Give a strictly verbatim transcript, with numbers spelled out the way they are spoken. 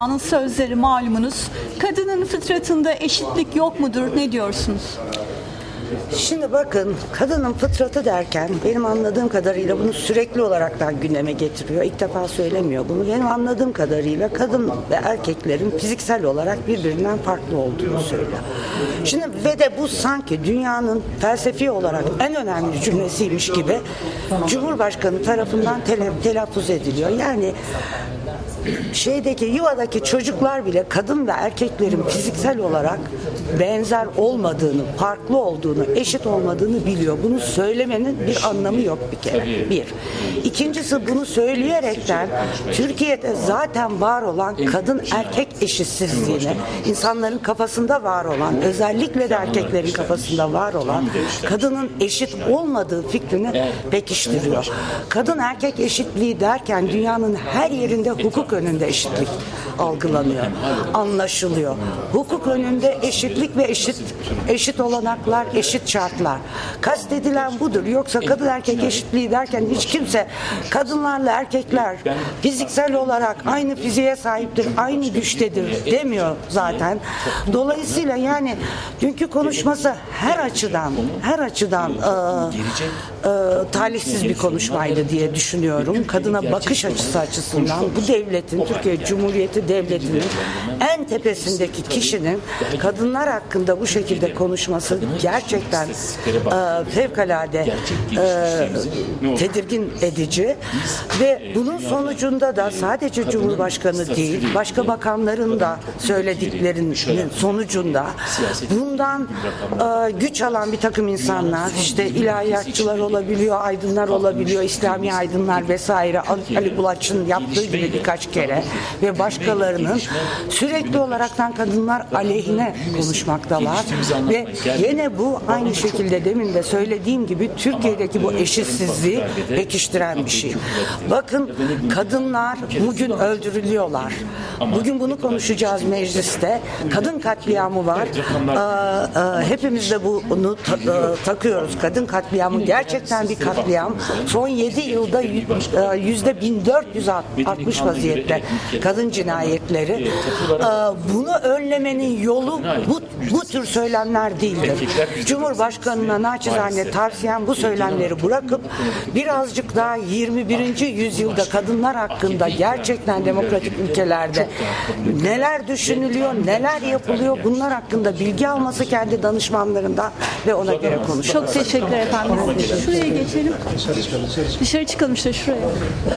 Anın sözleri malumunuz. Kadının fıtratında eşitlik yok mudur? Ne diyorsunuz? Şimdi bakın, kadının fıtratı derken benim anladığım kadarıyla bunu sürekli olaraktan gündeme getiriyor. İlk defa söylemiyor bunu. Benim anladığım kadarıyla kadın ve erkeklerin fiziksel olarak birbirinden farklı olduğunu söylüyor. Şimdi ve de bu sanki dünyanın felsefi olarak en önemli cümlesiymiş gibi Cumhurbaşkanı tarafından tele, telaffuz ediliyor. Yani şeydeki yuvadaki çocuklar bile kadın ve erkeklerin fiziksel olarak benzer olmadığını, farklı olduğunu, eşit olmadığını biliyor. Bunu söylemenin bir anlamı yok bir kere. Bir. İkincisi, bunu söyleyerekten Türkiye'de zaten var olan kadın erkek eşitsizliğine, insanların kafasında var olan, özellikle de erkeklerin kafasında var olan kadının eşit olmadığı fikrini pekiştiriyor. Kadın erkek eşitliği derken dünyanın her yerinde hukuk önünde eşitlik algılanıyor, anlaşılıyor. Hukuk önünde eşitlik ve eşit eşit olanaklar, eşit şartlar. Kastedilen budur. Yoksa kadın erkek eşitliği derken hiç kimse kadınlarla erkekler fiziksel olarak aynı fiziğe sahiptir, aynı güçtedir demiyor zaten. Dolayısıyla yani dünkü konuşması her açıdan her açıdan e, e, talihsiz bir konuşmaydı diye düşünüyorum. Kadına bakış açısı açısından bu devletin, Türkiye Cumhuriyeti Devleti'nin en tepesindeki kişinin kadınlar hakkında bu şekilde konuşması gerçekten e, fevkalade e, tedirgin edici ve bunun sonucunda da sadece Cumhurbaşkanı değil, başka bakanların da söylediklerinin sonucunda bundan e, güç alan bir takım insanlar, işte ilahiyatçılar olabiliyor, aydınlar olabiliyor, İslami aydınlar vesaire, Ali Bulaç'ın yaptığı gibi birkaç kere ve başkalarının sürekli olaraktan kadınlar aleyhine konuşmaktalar ve yine bu aynı şekilde demin de söylediğim gibi Türkiye'deki bu eşitsizliği pekiştiren bir şey. Bakın, kadınlar bugün öldürülüyorlar. Bugün bunu konuşacağız mecliste. Kadın katliamı var. Ee, e, hepimiz de bunu ta, e, takıyoruz. Kadın katliamı gerçekten bir katliam. Son yedi yılda yüzde bin dört yüz artmış vaziyette kadın cinayetleri. Ee, bunu önlemenin yolu bu, bu tür söylemler değildir. Cumhurbaşkanına naçizane tavsiyem bu söylemleri bırakıp birazcık daha yirmi birinci yüzyılda kadınlar hakkında gerçekten demokratik ülkelerde neler düşünülüyor, neler yapılıyor, bunlar hakkında bilgi alması kendi danışmanlarından ve ona göre konuşması. Çok teşekkürler efendim. Şuraya geçelim. Dışarı çıkalım işte şuraya.